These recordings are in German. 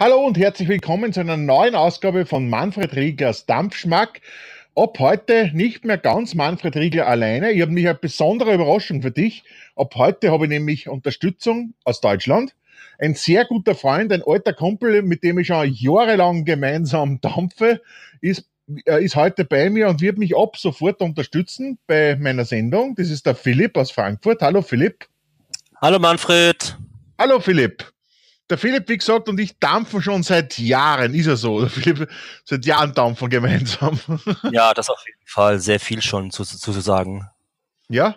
Hallo und herzlich willkommen zu einer neuen Ausgabe von Manfred Rieglers Dampfschmack. Ab heute nicht mehr ganz Manfred Riegler alleine. Ich habe nämlich eine besondere Überraschung für dich. Ab heute habe ich nämlich Unterstützung aus Deutschland. Ein sehr guter Freund, ein alter Kumpel, mit dem ich schon jahrelang gemeinsam dampfe, ist heute bei mir und wird mich ab sofort unterstützen bei meiner Sendung. Das ist der Philipp aus Frankfurt. Hallo Philipp. Hallo Manfred. Hallo Philipp. Der Philipp, wie gesagt, und ich dampfen schon seit Jahren, ist er so. Der Philipp, seit Jahren dampfen gemeinsam. Ja, das auf jeden Fall. Sehr viel schon zu sagen. Ja.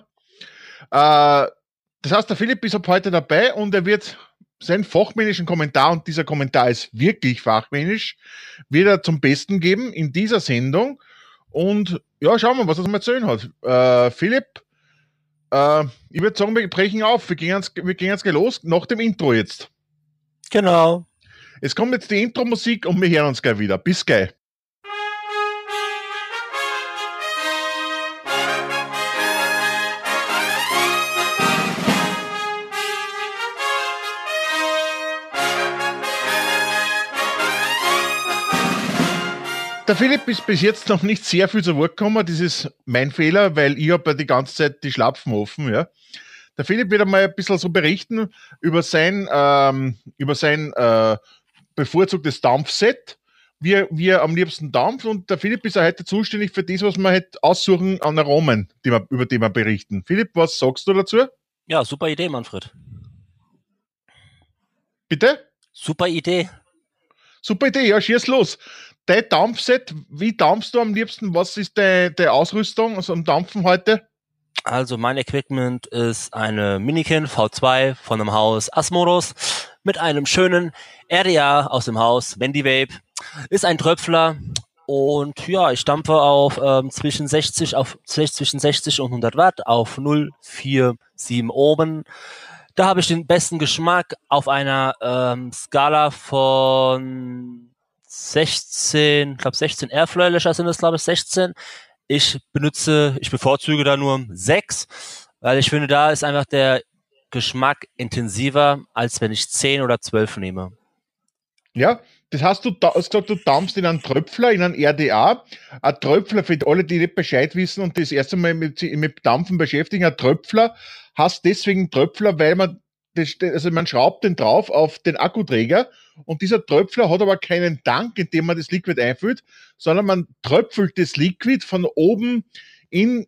Das heißt, der Philipp ist ab heute dabei und er wird seinen fachmännischen Kommentar, und dieser Kommentar ist wirklich fachmännisch, wieder zum Besten geben in dieser Sendung. Und ja, schauen wir, was er mal erzählen hat. Philipp, ich würde sagen, wir brechen auf. Wir gehen jetzt gleich los nach dem Intro jetzt. Genau. Es kommt jetzt die Intro-Musik und wir hören uns gleich wieder. Bis gleich. Der Philipp ist bis jetzt noch nicht sehr viel zu Wort gekommen. Das ist mein Fehler, weil ich habe ja die ganze Zeit die Schlapfen offen, ja. Der Philipp wird einmal ein bisschen so berichten über sein bevorzugtes Dampfset, wie er am liebsten dampft. Und der Philipp ist ja heute zuständig für das, was wir halt aussuchen an Aromen, über die wir berichten. Philipp, was sagst du dazu? Ja, super Idee, Manfred. Bitte? Super Idee. Super Idee, ja, schieß los. Dein Dampfset, wie dampfst du am liebsten? Was ist deine Ausrüstung also am Dampfen heute? Also mein Equipment ist eine Minikin V2 von dem Haus Asmodus mit einem schönen RDA aus dem Haus Vendivape. Ist ein Tröpfler und ja, ich dampfe auf zwischen 60 und 100 Watt auf 0,47 Oben. Da habe ich den besten Geschmack auf einer Skala von 16, ich glaube 16 Airflow-Löcher sind es, glaube ich, 16. Ich bevorzuge da nur 6, weil ich finde, da ist einfach der Geschmack intensiver, als wenn ich 10 oder 12 nehme. Ja, das heißt, du hast gesagt, du dampfst in einen Tröpfler, in einen RDA. Ein Tröpfler, für alle, die nicht Bescheid wissen und das erste Mal mit Dampfen beschäftigen, ein Tröpfler heißt deswegen Tröpfler, weil man schraubt den drauf auf den Akkuträger und dieser Tröpfler hat aber keinen Tank, in dem man das Liquid einfüllt, sondern man tröpfelt das Liquid von oben in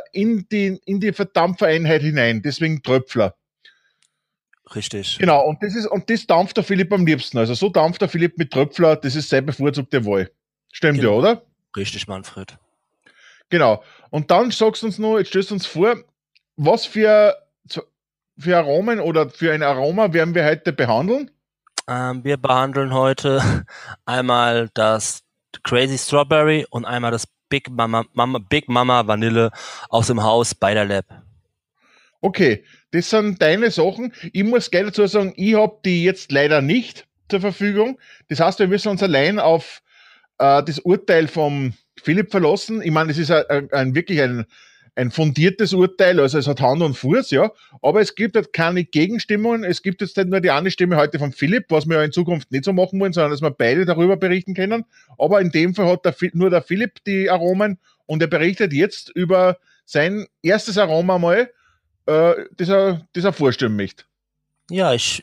die Verdampfereinheit hinein. Deswegen Tröpfler. Richtig. Genau, und das dampft der Philipp am liebsten. Also so dampft der Philipp mit Tröpfler, das ist seine bevorzugte Wahl. Stimmt Genau. Ja, oder? Richtig, Manfred. Genau. Und dann sagst du uns noch, jetzt stellst du uns vor, was für Aromen oder für ein Aroma werden wir heute behandeln? Wir behandeln heute einmal das Crazy Strawberry und einmal das Big Mama Vanille aus dem Haus Spider Lab. Okay, das sind deine Sachen. Ich muss gleich dazu sagen, ich habe die jetzt leider nicht zur Verfügung. Das heißt, wir müssen uns allein auf das Urteil vom Philipp verlassen. Ich meine, es ist wirklich ein fundiertes Urteil, also es hat Hand und Fuß, ja, aber es gibt halt keine Gegenstimmungen, es gibt jetzt nicht nur die eine Stimme heute von Philipp, was wir ja in Zukunft nicht so machen wollen, sondern dass wir beide darüber berichten können, aber in dem Fall hat nur der Philipp die Aromen und er berichtet jetzt über sein erstes Aroma mal, das er vorstellen möchte. Ja, ich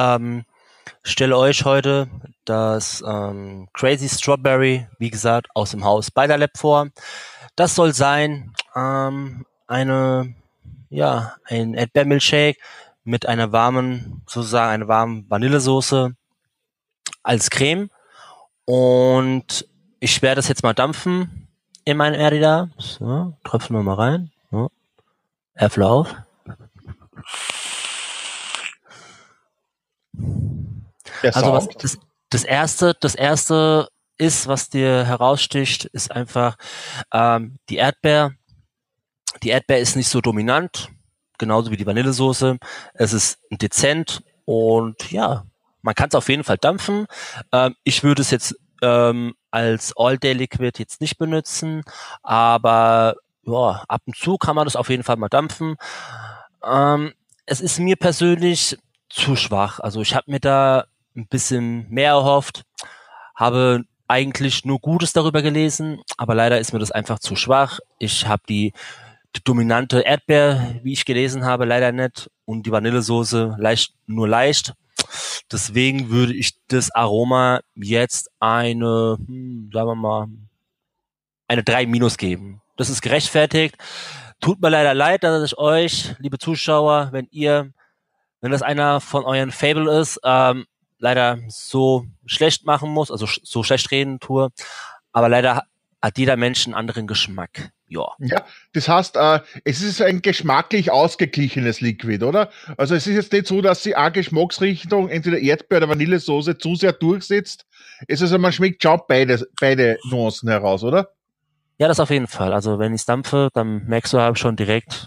stelle euch heute das Crazy Strawberry, wie gesagt, aus dem Haus Spider Lab vor. Das soll sein ein Erdbeermilchshake mit einer warmen Vanillesoße als Creme. Und ich werde das jetzt mal dampfen in meinen RDA. So, tröpfeln wir mal rein. So. Airflow auf. Also das erste ist, was dir heraussticht, ist einfach die Erdbeer. Die Erdbeer ist nicht so dominant, genauso wie die Vanillesoße. Es ist dezent und ja, man kann es auf jeden Fall dampfen. Ich würde es jetzt als All-Day-Liquid jetzt nicht benutzen, aber ja, ab und zu kann man das auf jeden Fall mal dampfen. Es ist mir persönlich zu schwach. Also ich habe mir da ein bisschen mehr erhofft, habe eigentlich nur Gutes darüber gelesen, aber leider ist mir das einfach zu schwach. Ich habe die dominante Erdbeer, wie ich gelesen habe, leider nicht und die Vanillesoße nur leicht. Deswegen würde ich das Aroma jetzt sagen wir mal, eine 3 minus geben. Das ist gerechtfertigt. Tut mir leider leid, dass ich euch, liebe Zuschauer, wenn das einer von euren Fable ist, leider so schlecht machen muss, also so schlecht reden tue. Aber leider hat jeder Mensch einen anderen Geschmack. Ja. Ja, das heißt, es ist ein geschmacklich ausgeglichenes Liquid, oder? Also es ist jetzt nicht so, dass sie eine Geschmacksrichtung, entweder Erdbeer- oder Vanillesoße, zu sehr durchsetzt. Es ist also, man schmeckt schon beide Nuancen heraus, oder? Ja, das auf jeden Fall. Also wenn ich dampfe, dann merkst du halt schon direkt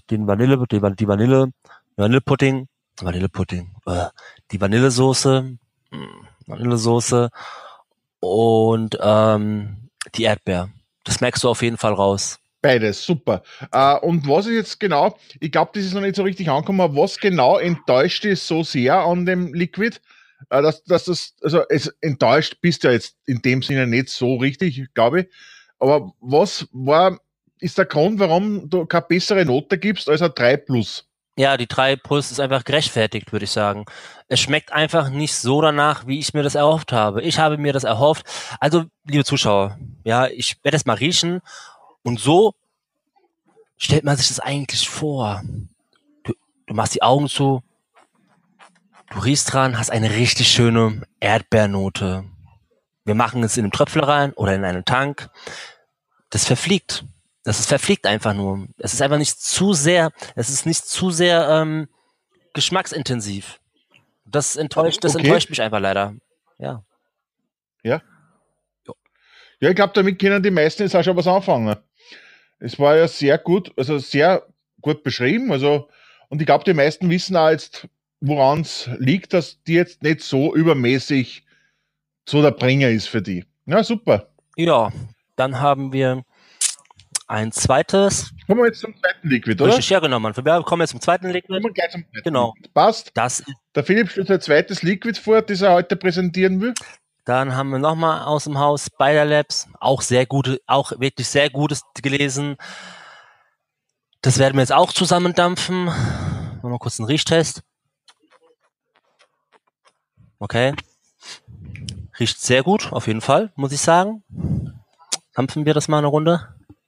die Vanillesoße, Vanillesoße und die Erdbeer. Das merkst du auf jeden Fall raus. Beides, super. Und was ist jetzt genau, ich glaube, das ist noch nicht so richtig angekommen, was genau enttäuscht ist so sehr an dem Liquid, also es enttäuscht bist du ja jetzt in dem Sinne nicht so richtig, glaube ich. Aber ist der Grund, warum du keine bessere Note gibst als ein 3 plus? Ja, die 3 plus ist einfach gerechtfertigt, würde ich sagen. Es schmeckt einfach nicht so danach, wie ich mir das erhofft habe. Ich habe mir das erhofft. Also, liebe Zuschauer, ja, ich werde es mal riechen. Und so stellt man sich das eigentlich vor. Du machst die Augen zu, du riechst dran, hast eine richtig schöne Erdbeernote. Wir machen es in einen Tröpfler rein oder in einen Tank. Das verfliegt. Verfliegt einfach nur. Es ist einfach nicht zu sehr, geschmacksintensiv. Das enttäuscht mich einfach leider. Ja. Ja? Ja, ich glaube, damit können die meisten jetzt auch schon was anfangen. Es war ja sehr gut, also sehr gut beschrieben, also, und ich glaube, die meisten wissen auch jetzt, woran es liegt, dass die jetzt nicht so übermäßig so der Bringer ist für die. Ja, super. Ja, dann haben wir ein zweites. Kommen wir jetzt zum zweiten Liquid, oder? Richtig, ja genau, Mann. Wir kommen jetzt zum zweiten Liquid. Kommen wir gleich zum zweiten Genau. Liquid. Passt. Das Der Philipp stellt sein zweites Liquid vor, das er heute präsentieren will. Dann haben wir nochmal aus dem Haus Spider Labs, auch wirklich sehr gutes gelesen. Das werden wir jetzt auch zusammendampfen. Machen wir mal kurz einen Riechtest. Okay. Riecht sehr gut, auf jeden Fall, muss ich sagen. Dampfen wir das mal eine Runde.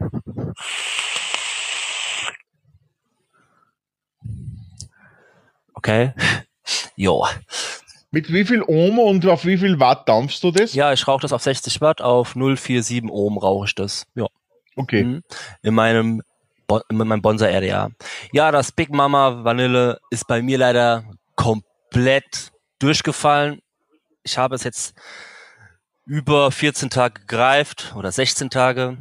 Okay. Jo. Mit wie viel Ohm und auf wie viel Watt dampfst du das? Ja, ich rauche das auf 60 Watt, auf 0,47 Ohm rauche ich das. Ja. Okay. In meinem Bonsai RDA. Ja, das Big Mama Vanille ist bei mir leider komplett durchgefallen. Ich habe es jetzt über 14 Tage gegreift oder 16 Tage.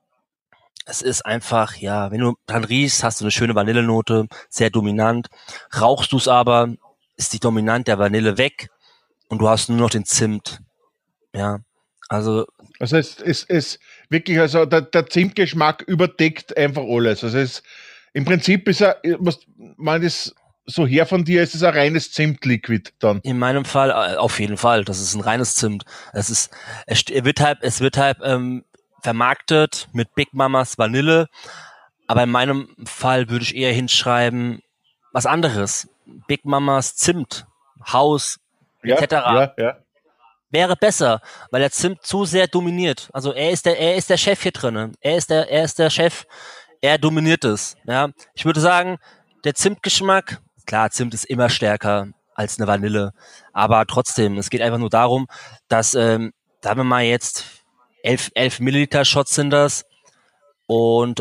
Es ist einfach, ja, wenn du dran riechst, hast du eine schöne Vanillenote, sehr dominant. Rauchst du es aber, ist die Dominant der Vanille weg und du hast nur noch den Zimt. Ja, also. Also es wirklich, also der Zimtgeschmack überdeckt einfach alles. Also im Prinzip ist was man das so her von dir, ist es ein reines Zimtliquid dann. In meinem Fall auf jeden Fall, das ist ein reines Zimt. Es wird halt vermarktet mit Big Mamas Vanille, aber in meinem Fall würde ich eher hinschreiben was anderes. Big Mamas Zimt, Haus, etc. Ja. Wäre besser, weil der Zimt zu sehr dominiert. Also er ist der Chef hier drinnen. Er ist der Chef. Er dominiert es. Ja, ich würde sagen, der Zimtgeschmack, klar, Zimt ist immer stärker als eine Vanille, aber trotzdem, es geht einfach nur darum, dass, sagen wir mal jetzt 11 Milliliter Shots sind das und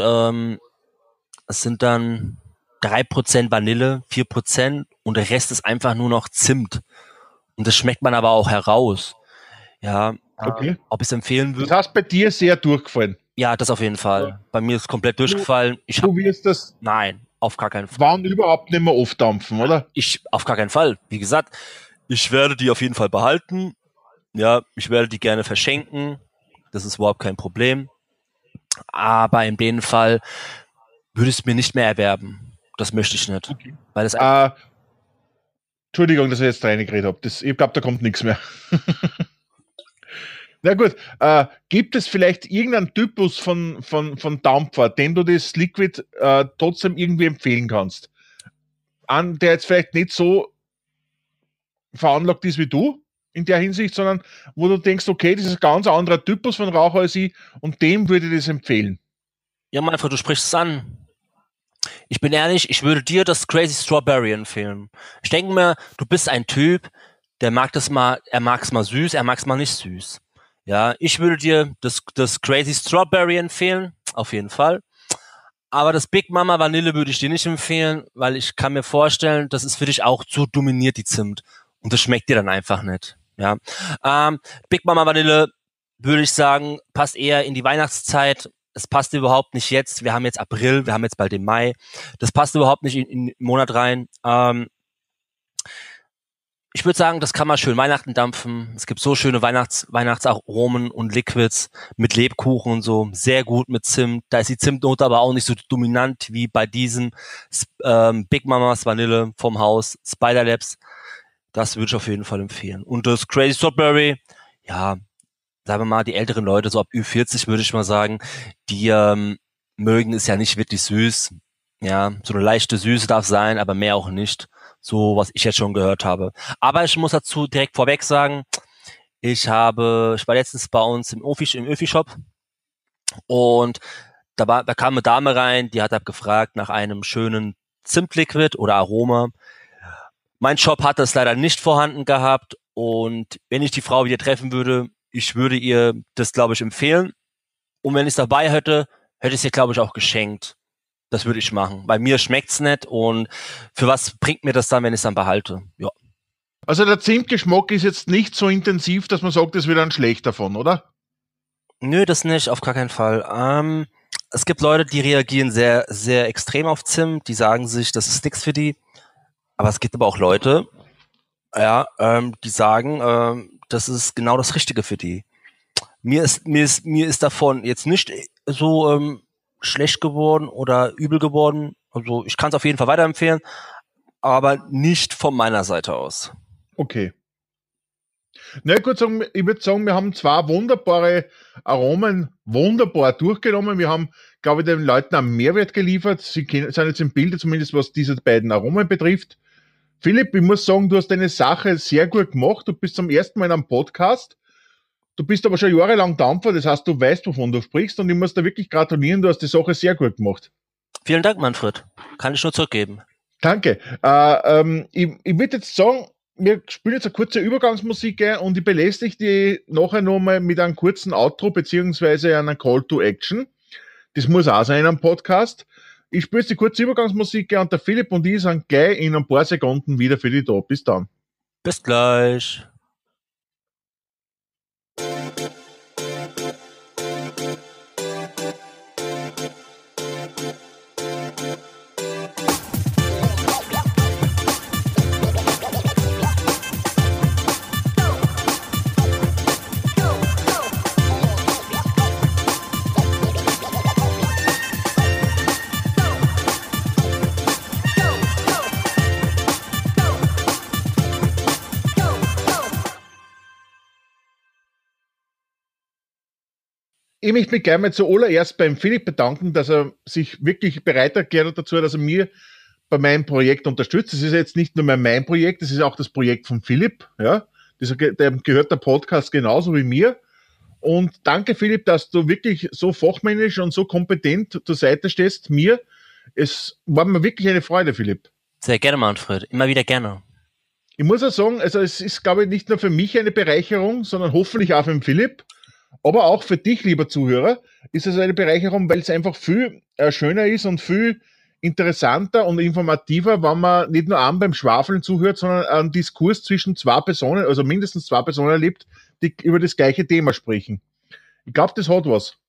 es sind dann 3% Vanille, 4% und der Rest ist einfach nur noch Zimt. Und das schmeckt man aber auch heraus. Ja, okay. Ob ich es empfehlen würde. Das heißt, bei dir sehr durchgefallen. Ja, das auf jeden Fall. Ja. Bei mir ist komplett durchgefallen. Du wirst das. Nein, auf gar keinen Fall. Wann überhaupt nicht mehr aufdampfen, oder? Auf gar keinen Fall. Wie gesagt, ich werde die auf jeden Fall behalten. Ja, ich werde die gerne verschenken. Das ist überhaupt kein Problem. Aber in dem Fall würde ich es mir nicht mehr erwerben. Das möchte ich nicht. Okay. Weil es Entschuldigung, dass ich jetzt reingeredet habe. Ich glaube, da kommt nichts mehr. Na gut, gibt es vielleicht irgendeinen Typus von Dampfer, den du das Liquid trotzdem irgendwie empfehlen kannst? Der jetzt vielleicht nicht so veranlagt ist wie du in der Hinsicht, sondern wo du denkst, okay, das ist ein ganz anderer Typus von Raucher als ich und dem würde ich das empfehlen. Ja, Manfred, du sprichst es an. Ich bin ehrlich, ich würde dir das Crazy Strawberry empfehlen. Ich denke mir, du bist ein Typ, der mag das mal, er mag es mal süß, er mag es mal nicht süß. Ja, ich würde dir das Crazy Strawberry empfehlen, auf jeden Fall. Aber das Big Mama Vanille würde ich dir nicht empfehlen, weil ich kann mir vorstellen, das ist für dich auch zu dominiert, die Zimt. Und das schmeckt dir dann einfach nicht. Ja, Big Mama Vanille würde ich sagen, passt eher in die Weihnachtszeit. Es passt überhaupt nicht jetzt. Wir haben jetzt April, wir haben jetzt bald den Mai. Das passt überhaupt nicht in den Monat rein. Ich würde sagen, das kann man schön Weihnachten dampfen. Es gibt so schöne Weihnachtsaromen und Liquids mit Lebkuchen und so. Sehr gut mit Zimt. Da ist die Zimtnote aber auch nicht so dominant wie bei diesem Big Mamas Vanille vom Haus Spider Labs. Das würde ich auf jeden Fall empfehlen. Und das Crazy Strawberry, ja, sagen wir mal, die älteren Leute, so ab Ü40 würde ich mal sagen, die mögen es ja nicht wirklich süß. Ja, so eine leichte Süße darf sein, aber mehr auch nicht. So, was ich jetzt schon gehört habe. Aber ich muss dazu direkt vorweg sagen, ich war letztens bei uns im Öfi-Shop und da kam eine Dame rein, die hat gefragt nach einem schönen Zimtliquid oder Aroma. Mein Shop hat das leider nicht vorhanden gehabt und wenn ich die Frau wieder treffen würde, ich würde ihr das, glaube ich, empfehlen. Und wenn ich es dabei hätte ich es ihr, glaube ich, auch geschenkt. Das würde ich machen. Bei mir schmeckt's nicht und für was bringt mir das dann, wenn ich es dann behalte? Ja. Also der Zimtgeschmack ist jetzt nicht so intensiv, dass man sagt, es wird dann schlecht davon, oder? Nö, das nicht, auf gar keinen Fall. Es gibt Leute, die reagieren sehr, sehr extrem auf Zimt, die sagen sich, das ist nichts für die. Aber es gibt aber auch Leute, ja, die sagen, das ist genau das Richtige für die. Mir ist davon jetzt nicht so schlecht geworden oder übel geworden. Also ich kann es auf jeden Fall weiterempfehlen, aber nicht von meiner Seite aus. Okay. Na gut, ich würde sagen, wir haben zwei wunderbare Aromen wunderbar durchgenommen. Wir haben, glaube ich, den Leuten einen Mehrwert geliefert. Sie sind jetzt im Bilde, zumindest was diese beiden Aromen betrifft. Philipp, ich muss sagen, du hast deine Sache sehr gut gemacht. Du bist zum ersten Mal in einem Podcast. Du bist aber schon jahrelang Dampfer, das heißt, du weißt, wovon du sprichst und ich muss da wirklich gratulieren, du hast die Sache sehr gut gemacht. Vielen Dank, Manfred. Kann ich nur zurückgeben. Danke. Ich würde jetzt sagen, wir spielen jetzt eine kurze Übergangsmusik ein und ich belästige die nachher nochmal mit einem kurzen Outro beziehungsweise einer Call to Action. Das muss auch sein in einem Podcast. Ich spiele jetzt die kurze Übergangsmusik ein und der Philipp und ich sind gleich in ein paar Sekunden wieder für dich da. Bis dann. Bis gleich. Ich möchte mich gleich mal zuallererst beim Philipp bedanken, dass er sich wirklich bereit erklärt hat dazu, dass er mir bei meinem Projekt unterstützt. Das ist jetzt nicht nur mein Projekt, das ist auch das Projekt von Philipp. Ja, dem gehört der Podcast genauso wie mir. Und danke, Philipp, dass du wirklich so fachmännisch und so kompetent zur Seite stehst. Es war mir wirklich eine Freude, Philipp. Sehr gerne, Manfred. Immer wieder gerne. Ich muss auch sagen, also es ist, glaube ich, nicht nur für mich eine Bereicherung, sondern hoffentlich auch für den Philipp. Aber auch für dich, lieber Zuhörer, ist es eine Bereicherung, weil es einfach viel schöner ist und viel interessanter und informativer, wenn man nicht nur beim Schwafeln zuhört, sondern einen Diskurs zwischen zwei Personen, also mindestens zwei Personen erlebt, die über das gleiche Thema sprechen. Ich glaube, das hat was.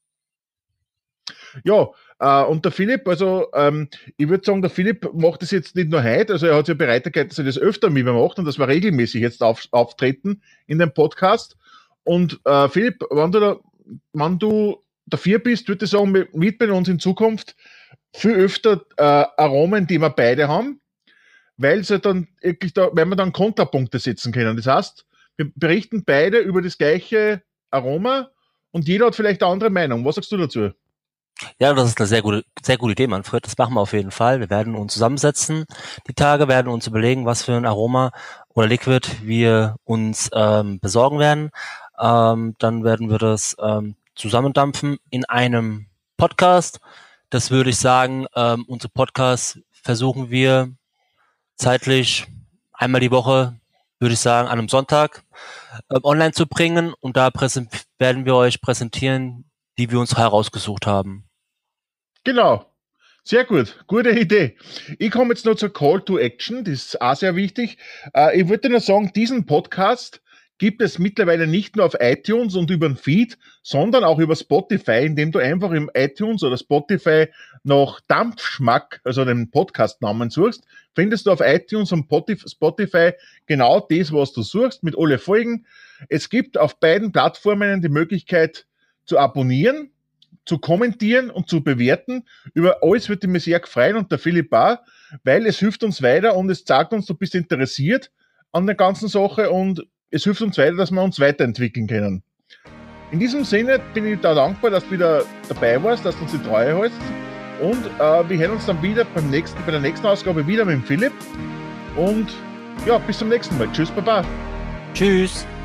Ja, und der Philipp, also ich würde sagen, der Philipp macht das jetzt nicht nur heute, also er hat sich ja bereit erklärt, dass er das öfter mit mir macht und das war regelmäßig jetzt auftreten in dem Podcast. Und Philipp, wenn du dafür bist, würde ich sagen, widmen uns in Zukunft viel öfter Aromen, die wir beide haben, weil sie dann wirklich weil wir dann Kontrapunkte setzen können. Das heißt, wir berichten beide über das gleiche Aroma und jeder hat vielleicht eine andere Meinung. Was sagst du dazu? Ja, das ist eine sehr gute Idee, Manfred. Das machen wir auf jeden Fall. Wir werden uns zusammensetzen die Tage, werden uns überlegen, was für ein Aroma oder Liquid wir uns besorgen werden. Dann werden wir das zusammendampfen in einem Podcast. Das würde ich sagen, unser Podcast versuchen wir zeitlich einmal die Woche, würde ich sagen, an einem Sonntag online zu bringen. Und da werden wir euch präsentieren, die wir uns herausgesucht haben. Genau. Sehr gut. Gute Idee. Ich komme jetzt noch zur Call to Action. Das ist auch sehr wichtig. Ich wollte nur sagen, diesen Podcast gibt es mittlerweile nicht nur auf iTunes und über den Feed, sondern auch über Spotify, indem du einfach im iTunes oder Spotify nach Dampfschmack, also den Podcast-Namen suchst, findest du auf iTunes und Spotify genau das, was du suchst, mit alle Folgen. Es gibt auf beiden Plattformen die Möglichkeit zu abonnieren, zu kommentieren und zu bewerten. Über alles würde ich mich sehr freuen und der Philipp auch, weil es hilft uns weiter und es zeigt uns, du bist interessiert an der ganzen Sache und es hilft uns weiter, dass wir uns weiterentwickeln können. In diesem Sinne bin ich da dankbar, dass du wieder dabei warst, dass du uns die Treue hältst und wir hören uns dann wieder bei der nächsten Ausgabe wieder mit dem Philipp und ja, bis zum nächsten Mal. Tschüss, Baba. Tschüss.